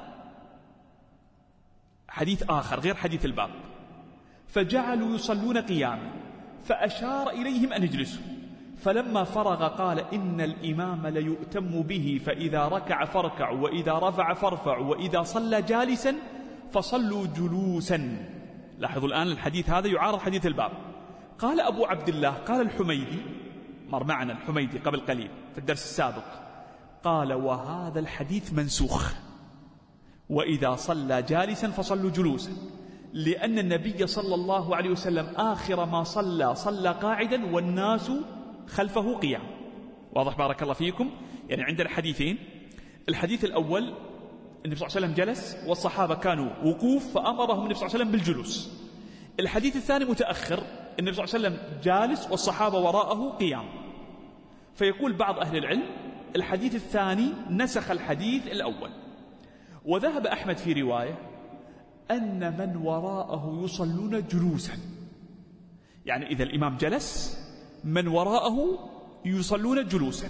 حديث آخر غير حديث الباب. فجعلوا يصلون قياما فأشار إليهم أن يجلسوا، فلما فرغ قال إن الإمام ليؤتم به فإذا ركع فاركعوا وإذا رفع فارفعوا وإذا صلى جالسا فصلوا جلوسا. لاحظوا الآن الحديث هذا يعارض حديث الباب. قال أبو عبد الله، قال الحميدي، مر معنا الحميدي قبل قليل في الدرس السابق، قال وهذا الحديث منسوخ، وإذا صلى جالسا فصلوا جلوسا، لأن النبي صلى الله عليه وسلم آخر ما صلى قاعدا والناس خلفه قيام. واضح بارك الله فيكم؟ يعني عندنا حديثين، الحديث الأول النبي صلى الله عليه وسلم جلس والصحابة كانوا وقوف فأمرهم النبي صلى الله عليه وسلم بالجلوس. الحديث الثاني متأخر، النبي صلى الله عليه وسلم جالس والصحابة وراءه قيام. فيقول بعض أهل العلم الحديث الثاني نسخ الحديث الأول. وذهب أحمد في رواية أن من وراءه يصلون جلوسا، يعني إذا الإمام جلس من وراءه يصلون جلوسا.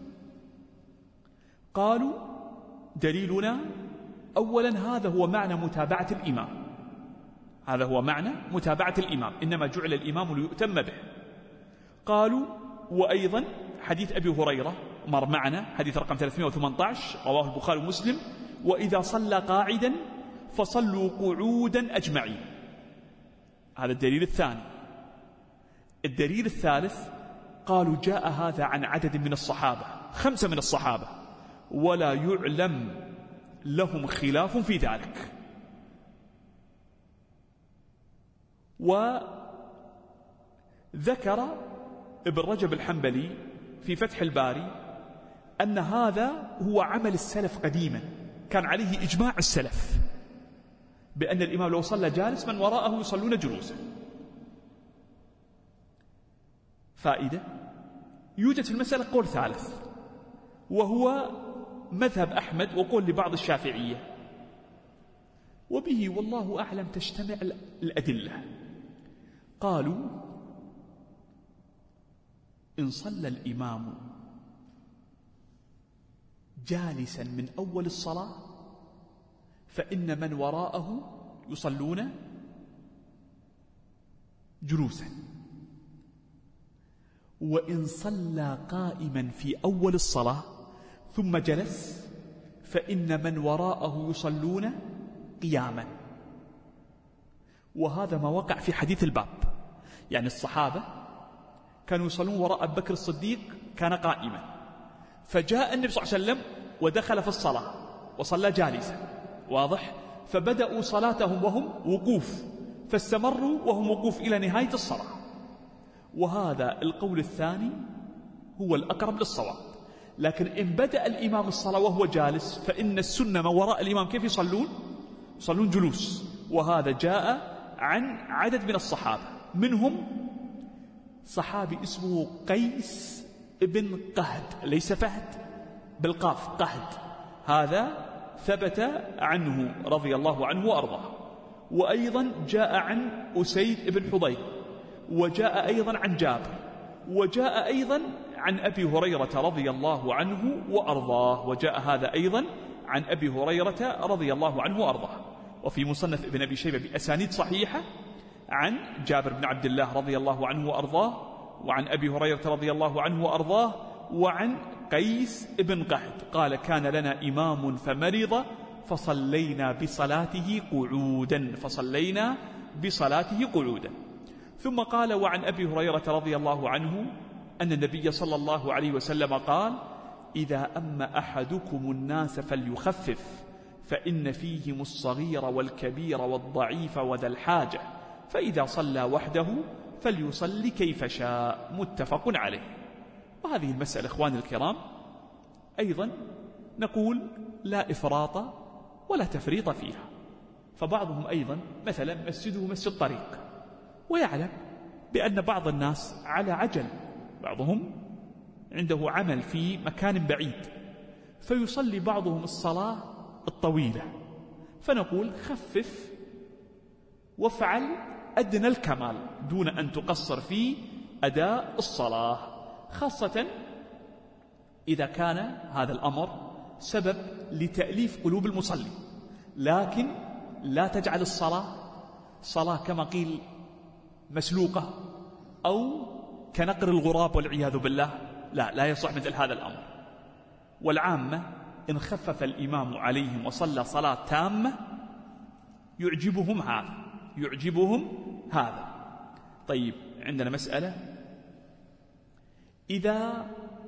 قالوا دليلنا أولا هذا هو معنى متابعة الإمام، هذا هو معنى متابعة الإمام، إنما جعل الإمام ليؤتم به. قالوا وأيضا حديث أبي هريرة مر معنا، حديث رقم 318 رواه البخاري ومسلم، وإذا صلى قاعدا فصلوا قعودا أجمعين. هذا الدليل الثاني. الدليل الثالث قالوا جاء هذا عن عدد من الصحابة، 5 من الصحابة، ولا يعلم لهم خلاف في ذلك. وذكر ابن رجب الحنبلي في فتح الباري أن هذا هو عمل السلف قديما، كان عليه إجماع السلف بأن الإمام لو صلى جالس من وراءه يصلون جلوسا. فائدة، يوجد في المسألة قول ثالث وهو مذهب أحمد وقول لبعض الشافعية، وبه والله أعلم تجتمع الأدلة. قالوا إن صلى الإمام جالسا من أول الصلاة فإن من وراءه يصلون جلوسا، وإن صلى قائما في أول الصلاة ثم جلس فإن من وراءه يصلون قياما. وهذا ما وقع في حديث الباب، يعني الصحابة كانوا يصلون وراء أبي بكر الصديق كان قائما، فجاء النبي صلى الله عليه وسلم ودخل في الصلاة وصلى جالسا، واضح؟ فبدأوا صلاتهم وهم وقوف، فاستمروا وهم وقوف إلى نهاية الصلاة. وهذا القول الثاني هو الأقرب للصواب. لكن إن بدأ الإمام الصلاة وهو جالس فإن السنة ما وراء الإمام كيف يصلون جلوس. وهذا جاء عن عدد من الصحابة، منهم صحابي اسمه قيس ابن قهد، ليس فهد بالقاف، قهد، هذا ثبت عنه رضي الله عنه وأرضاه. وأيضا جاء عن أسيد بن حضير، وجاء أيضا عن جابر، وجاء أيضا عن أبي هريرة رضي الله عنه وأرضاه، وجاء هذا أيضا عن أبي هريرة رضي الله عنه وأرضاه. وفي مصنف ابن أبي شيبة بأسانيد صحيحة عن جابر بن عبد الله رضي الله عنه وأرضاه، وعن أبي هريرة رضي الله عنه وأرضاه، وعن قيس بن قهد قال كان لنا إمام فمرض فصلينا بصلاته قعودا. ثم قال: وعن أبي هريرة رضي الله عنه أن النبي صلى الله عليه وسلم قال: إذا أما أحدكم الناس فليخفف، فإن فيهم الصغير والكبير والضعيف وذا الحاجة، فإذا صلى وحده فليصلي كيف شاء. متفق عليه. وهذه المسألة إخواني الكرام أيضا نقول لا إفراط ولا تفريط فيها. فبعضهم أيضا مثلا مسجده مسجد طريق، ويعلم بأن بعض الناس على عجل، بعضهم عنده عمل في مكان بعيد، فيصلي بعضهم الصلاة الطويلة، فنقول خفف وافعل أدنى الكمال دون أن تقصر في أداء الصلاة، خاصة إذا كان هذا الأمر سبب لتأليف قلوب المصلي. لكن لا تجعل الصلاة كما قيل مسلوقة أو كنقر الغراب والعياذ بالله، لا يصح مثل هذا الأمر. والعامة إن خفف الإمام عليهم وصلى صلاة تامة يعجبهم هذا. طيب، عندنا مسألة: إذا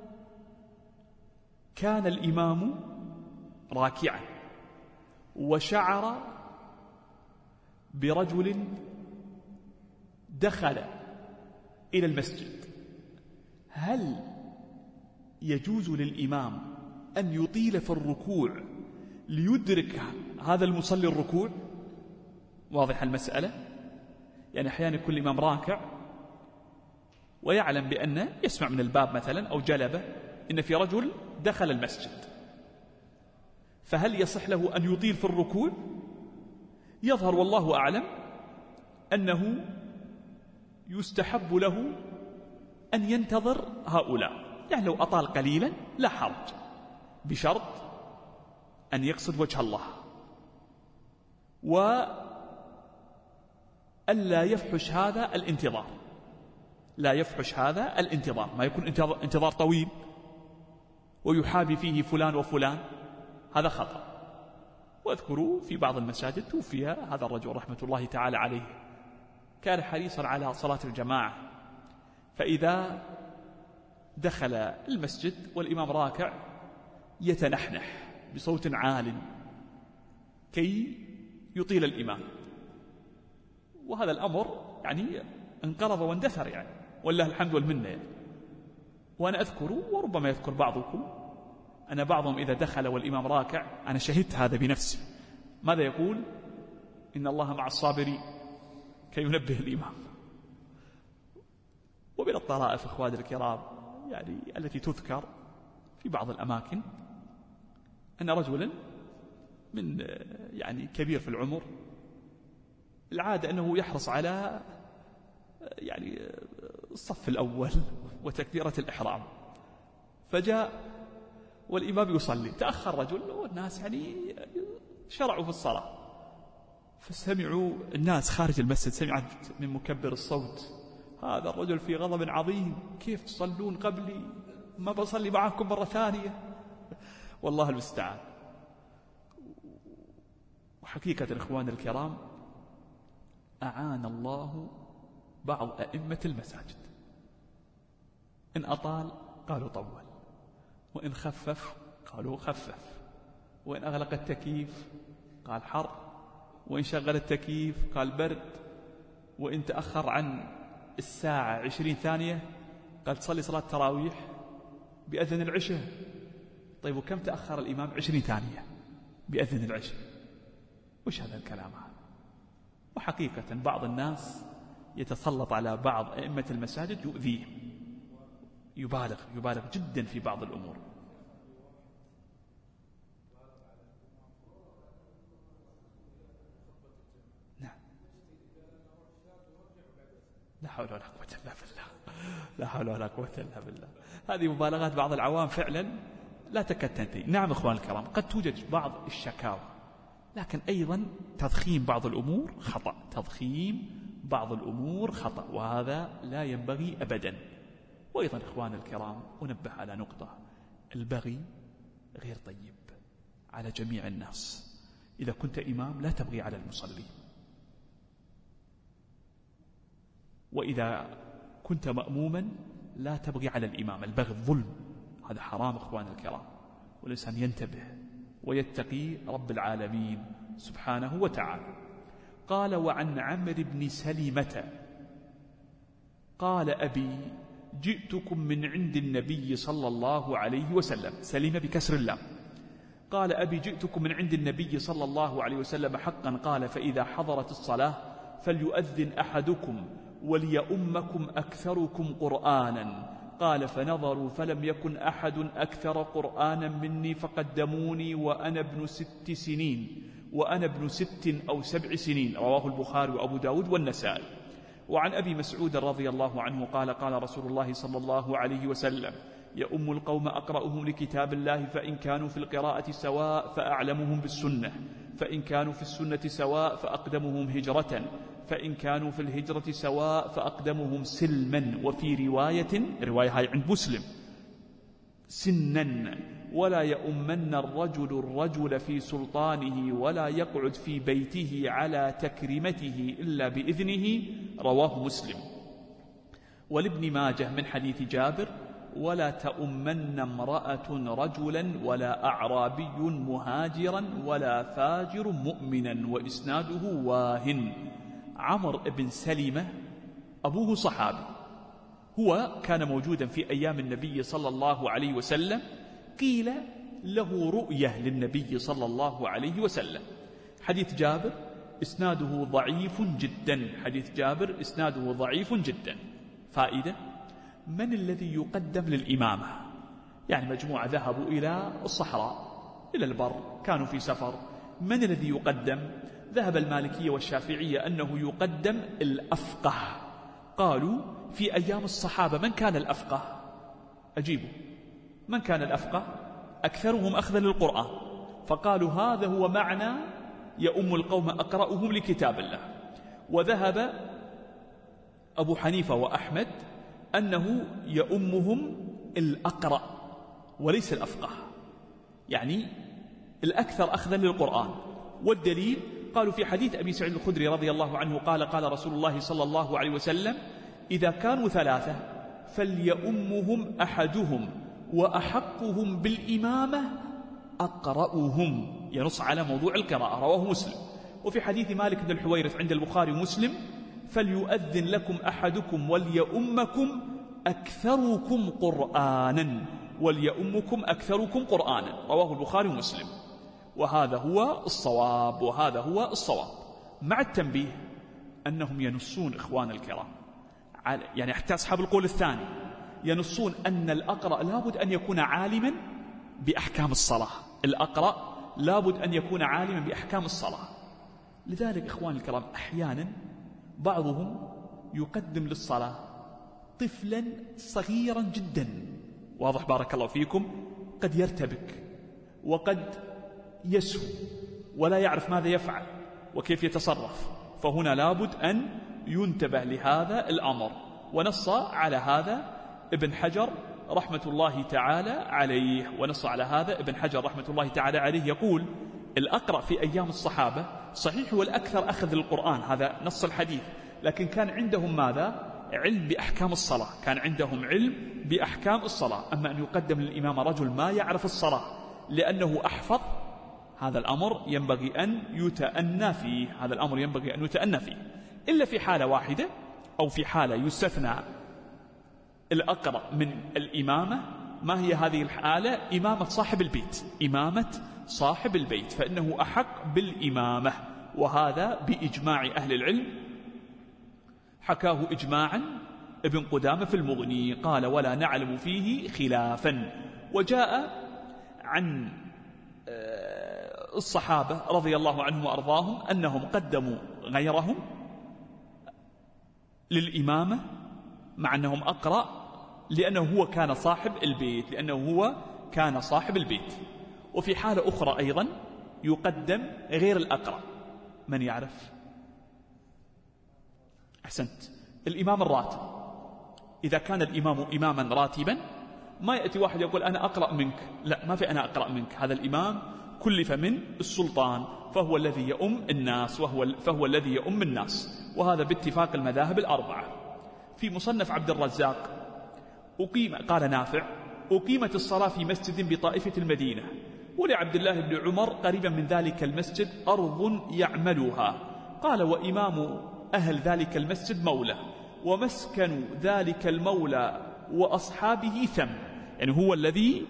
كان الإمام راكعا وشعر برجل دخل إلى المسجد، هل يجوز للإمام أن يطيل في الركوع ليدرك هذا المصلي الركوع؟ واضح المسألة؟ يعني أحيانا يكون الإمام راكع ويعلم بأنه يسمع من الباب مثلا أو جلبة إن في رجل دخل المسجد، فهل يصح له أن يطيل في الركوع؟ يظهر والله أعلم أنه يستحب له أن ينتظر هؤلاء، يعني لو أطال قليلا لا حرج، بشرط أن يقصد وجه الله وألا يفحش هذا الانتظار، لا يفحش هذا الانتظار، ما يكون انتظار طويل ويحابي فيه فلان وفلان، هذا خطأ. واذكروا في بعض المساجد توفي هذا الرجل رحمة الله تعالى عليه، كان حريصا على صلاة الجماعة، فإذا دخل المسجد والإمام راكع يتنحنح بصوت عال كي يطيل الإمام، وهذا الأمر يعني انقرض واندثر يعني، والله الحمد والمنة يعني. وأنا أذكر وربما يذكر بعضكم أن بعضهم إذا دخل والإمام راكع، أنا شهدت هذا بنفسي، ماذا يقول؟ إن الله مع الصابرين، كي ينبه الإمام. ومن الطرائف إخواني الكرام يعني التي تذكر في بعض الأماكن أن رجلا من يعني كبير في العمر، العادة أنه يحرص على يعني الصف الأول وتكبيرة الإحرام، فجاء والإمام يصلي، تأخر رجل والناس يعني شرعوا في الصلاة، فسمعوا الناس خارج المسجد، سمعت من مكبر الصوت: هذا الرجل في غضب عظيم، كيف تصلون قبلي؟ ما بصلي معكم مرة ثانية. والله المستعان. وحقيقة إخوان الكرام أعان الله بعض أئمة المساجد، إن أطال قالوا طول، وإن خفف قالوا خفف، وإن أغلق التكييف قال حر، وإن شغل التكييف قال برد، وإن تأخر عن الساعة 20 ثانية قال تصلي صلاة تراويح بأذن العشاء. طيب وكم تأخر الإمام؟ 20 ثانية بأذن العشاء. وش هذا الكلام هذا؟ وحقيقة بعض الناس يتسلط على بعض أئمة المساجد يؤذيهم، يبالغ جدا في بعض الأمور. نعم، لا حول ولا قوة إلا بالله، لا حول ولا قوة إلا بالله. هذه مبالغات بعض العوام فعلا لا تكاد تنتهي. نعم إخوان الكرام، قد توجد بعض الشكاوى، لكن أيضا تضخيم بعض الأمور خطأ، تضخيم بعض الأمور خطأ، وهذا لا ينبغي أبدا. وأيضا إخوان الكرام أنبه على نقطة: البغي غير طيب على جميع الناس، إذا كنت إمام لا تبغي على المصلي، وإذا كنت مأموما لا تبغي على الإمام. البغي الظلم، هذا حرام إخوان الكرام، والإنسان ينتبه ويتقي رب العالمين سبحانه وتعالى. قال: وعن عمرو بن سلمة قال: أبي جئتكم من عند النبي صلى الله عليه وسلم. سلمة بكسر اللام. قال: أبي جئتكم من عند النبي صلى الله عليه وسلم حقا. قال: فإذا حضرت الصلاة فليؤذن أحدكم وليؤمكم أكثركم قرآنا. قال: فنظروا فلم يكن أحد أكثر قرآنا مني فقدموني وأنا ابن 6 سنين، وأنا ابن 6 أو 7 سنين. رواه البخاري وأبو داود والنسائي. وعن أبي مسعود رضي الله عنه قال: قال رسول الله صلى الله عليه وسلم: يؤم القوم أقرأهم لكتاب الله، فإن كانوا في القراءة سواء فأعلمهم بالسنة، فإن كانوا في السنة سواء فأقدمهم هجرة، فإن كانوا في الهجرة سواء فأقدمهم سلما. وفي رواية هاي عند مسلم سنا. ولا يؤمن الرجل في سلطانه ولا يقعد في بيته على تكريمته إلا بإذنه. رواه مسلم. ولابن ماجه من حديث جابر: ولا تؤمن امرأة رجلا ولا أعرابي مهاجرا ولا فاجر مؤمنا. وإسناده واهن. عمرو بن سلمة أبوه صحابي، هو كان موجودا في أيام النبي صلى الله عليه وسلم. قيل له رؤية للنبي صلى الله عليه وسلم. حديث جابر إسناده ضعيف جدا. حديث جابر إسناده ضعيف جدا. فائدة: من الذي يقدم للإمامة؟ يعني مجموعة ذهبوا إلى الصحراء، إلى البر، كانوا في سفر، من الذي يقدم؟ ذهب المالكية والشافعية أنه يقدم الأفقه. قالوا: في أيام الصحابة من كان الأفقه؟ أجيبوا، من كان الأفقه؟ أكثرهم أخذا للقرآن. فقالوا هذا هو معنى يؤم القوم أقرأهم لكتاب الله. وذهب أبو حنيفة وأحمد أنه يؤمهم الأقرأ وليس الأفقه، يعني الأكثر أخذا للقرآن. والدليل قالوا في حديث أبي سعيد الخدري رضي الله عنه قال: قال رسول الله صلى الله عليه وسلم: إذا كانوا 3 فليؤمهم أحدهم وأحقهم بالإمامة أقرأهم. ينص على موضوع القراءة. رواه مسلم. وفي حديث مالك بن الحويرث عند البخاري ومسلم: فليؤذن لكم أحدكم وليؤمكم أكثركم قرآنا. وليؤمكم أكثركم قرآنا. رواه البخاري ومسلم. وهذا هو الصواب، وهذا هو الصواب، مع التنبيه أنهم ينصون إخوان الكرام، يعني حتى أصحاب القول الثاني ينصون أن الأقرأ لابد أن يكون عالما بأحكام الصلاة. الأقرأ لابد أن يكون عالما بأحكام الصلاة. لذلك إخوان الكرام أحيانا بعضهم يقدم للصلاة طفلا صغيرا جدا، واضح بارك الله فيكم، قد يرتبك وقد يسهو ولا يعرف ماذا يفعل وكيف يتصرف. فهنا لابد أن ينتبه لهذا الأمر. ونص على هذا ابن حجر رحمة الله تعالى عليه، ونص على هذا ابن حجر رحمة الله تعالى عليه، يقول: الأقرأ في أيام الصحابة صحيح هو الأكثر أخذ القرآن، هذا نص الحديث، لكن كان عندهم ماذا؟ علم بأحكام الصلاة، كان عندهم علم بأحكام الصلاة. أما أن يقدم للإمام رجل ما يعرف الصلاة لأنه أحفظ، هذا الأمر ينبغي أن يتأنى فيه، هذا الأمر ينبغي أن يتأنى فيه، إلا في حالة واحدة أو في حالة يستثنى الأقرأ من الإمامة. ما هي هذه الحالة؟ إمامة صاحب البيت، إمامة صاحب البيت، فإنه أحق بالإمامة، وهذا بإجماع أهل العلم، حكاه إجماعا ابن قدامة في المغني، قال: ولا نعلم فيه خلافا. وجاء عن الصحابة رضي الله عنهم وأرضاهم أنهم قدموا غيرهم للإمامة مع أنهم أقرأ، لأنه هو كان صاحب البيت، لأنه هو كان صاحب البيت. وفي حالة أخرى أيضا يقدم غير الأقرأ. من يعرف؟ أحسنت. الإمام الراتب، إذا كان الإمام إماما راتبا ما يأتي واحد يقول أنا أقرأ منك، لا، ما في أنا أقرأ منك، هذا الإمام كلف من السلطان، فهو الذي يؤم الناس، فهو الذي يؤم الناس. وهذا باتفاق المذاهب الأربعة. في مصنف عبد الرزاق قال نافع: أقيمت الصلاة في مسجد بطائفة المدينة، ولعبد الله بن عمر قريبا من ذلك المسجد أرض يعملها، قال: وإمام أهل ذلك المسجد مولى، ومسكن ذلك المولى وأصحابه ثم، يعني هو الذي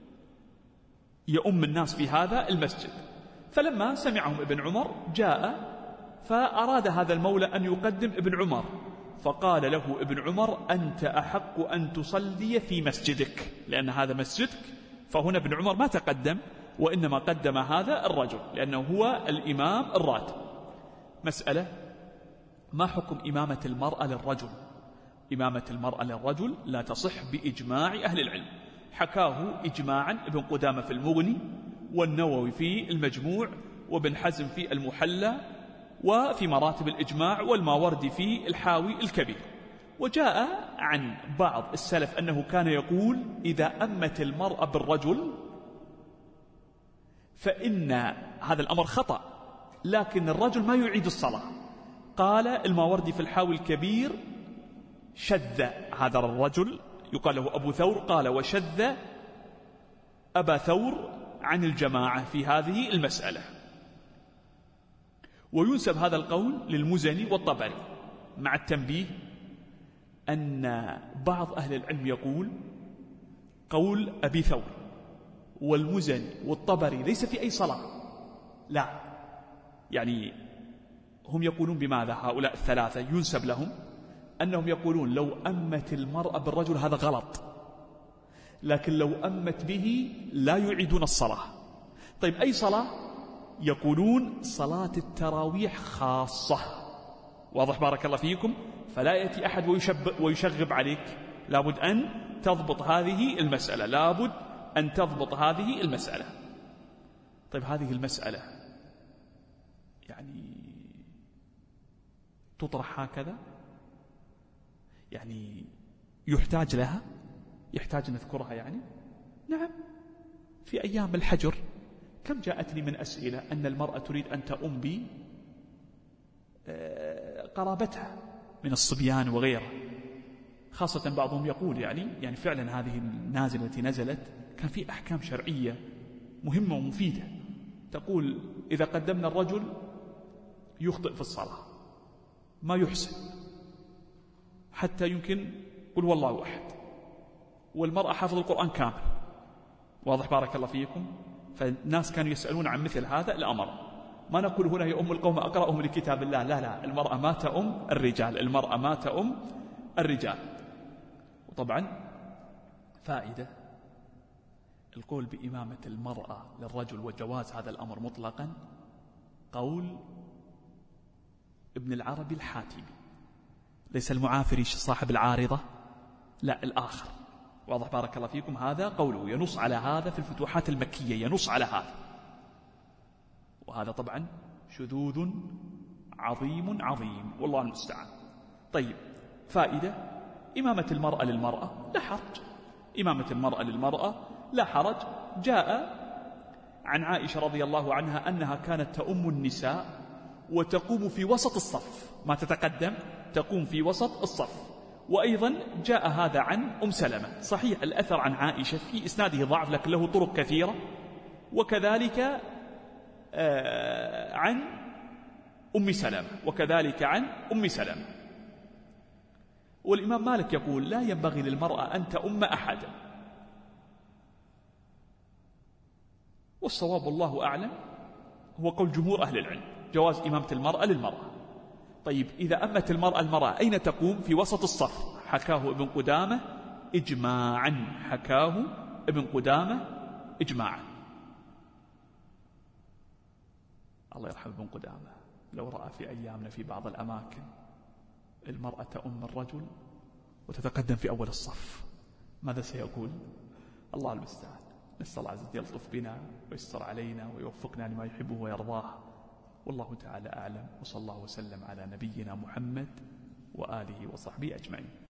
يؤم الناس في هذا المسجد. فلما سمعهم ابن عمر جاء فأراد هذا المولى أن يقدم ابن عمر، فقال له ابن عمر: أنت أحق أن تصلي في مسجدك، لأن هذا مسجدك. فهنا ابن عمر ما تقدم، وإنما قدم هذا الرجل لأنه هو الإمام الراتب. مسألة: ما حكم إمامة المرأة للرجل؟ إمامة المرأة للرجل لا تصح بإجماع أهل العلم، حكاه إجماعا ابن قدامة في المغني، والنووي في المجموع، وابن حزم في المحلى، وفي مراتب الإجماع، والماوردي في الحاوي الكبير. وجاء عن بعض السلف أنه كان يقول: إذا أمت المرأة بالرجل فإن هذا الأمر خطأ، لكن الرجل ما يعيد الصلاة. قال الماوردي في الحاوي الكبير: شذ هذا الرجل، يقال له أبو ثور، قال: وشذ أبا ثور عن الجماعة في هذه المسألة. وينسب هذا القول للمزني والطبري، مع التنبيه أن بعض أهل العلم يقول قول أبي ثور والمزني والطبري ليس في أي صلاة، لا، يعني هم يقولون بماذا؟ هؤلاء الثلاثة ينسب لهم أنهم يقولون لو أمت المرأة بالرجل هذا غلط، لكن لو أمت به لا يعيدون الصلاة. طيب أي صلاة؟ يقولون صلاة التراويح خاصة. واضح بارك الله فيكم؟ فلا يأتي أحد ويشغب عليك، لابد أن تضبط هذه المسألة، لابد أن تضبط هذه المسألة. طيب هذه المسألة يعني تطرح هكذا، يعني يحتاج لها، يحتاج نذكرها يعني. نعم، في أيام الحجر كم جاءتني من أسئلة أن المرأة تريد أن تؤم قرابتها من الصبيان وغيره، خاصة بعضهم يقول يعني فعلا هذه النازلة التي نزلت كان في أحكام شرعية مهمة ومفيدة، تقول إذا قدمنا الرجل يخطئ في الصلاة، ما يحسن، حتى يمكن قل والله أحد، والمرأة حافظ القرآن كامل. واضح بارك الله فيكم؟ فالناس كانوا يسألون عن مثل هذا الأمر. ما نقول هنا يؤم القوم أقرأهم لكتاب الله، لا لا، المرأة ما تؤم الرجال، المرأة ما تؤم الرجال. وطبعا فائدة القول بإمامة المرأة للرجل وجواز هذا الأمر مطلقا، قول ابن العربي الحاتمي، ليس المعافري صاحب العارضة، لا الآخر. واضح بارك الله فيكم؟ هذا قوله ينص على هذا في الفتوحات المكية، ينص على هذا، وهذا طبعا شذوذ عظيم عظيم، والله المستعان. طيب فائدة: إمامة المرأة للمرأة لا حرج، إمامة المرأة للمرأة لا حرج. جاء عن عائشة رضي الله عنها أنها كانت تؤم النساء وتقوم في وسط الصف، ما تتقدم، تقوم في وسط الصف. وأيضا جاء هذا عن أم سلمة، صحيح الأثر عن عائشة في إسناده ضعف لكن له طرق كثيرة، وكذلك عن أم سلمة، وكذلك عن أم سلمة. والإمام مالك يقول لا ينبغي للمرأة أن تؤم أحدا، والصواب والله أعلم هو قول جمهور أهل العلم، جواز إمامة المرأة للمرأة. طيب إذا أمت المرأة أين تقوم؟ في وسط الصف، حكاه ابن قدامة إجماعا، حكاه ابن قدامة إجماعا. الله يرحم ابن قدامة، لو رأى في أيامنا في بعض الأماكن المرأة تؤم الرجل وتتقدم في أول الصف، ماذا سيقول؟ الله المستعان. نسأل الله عز وجل يلطف بنا ويستر علينا ويوفقنا لما يحبه ويرضاه، والله تعالى أعلم، وصلى الله وسلم على نبينا محمد وآله وصحبه أجمعين.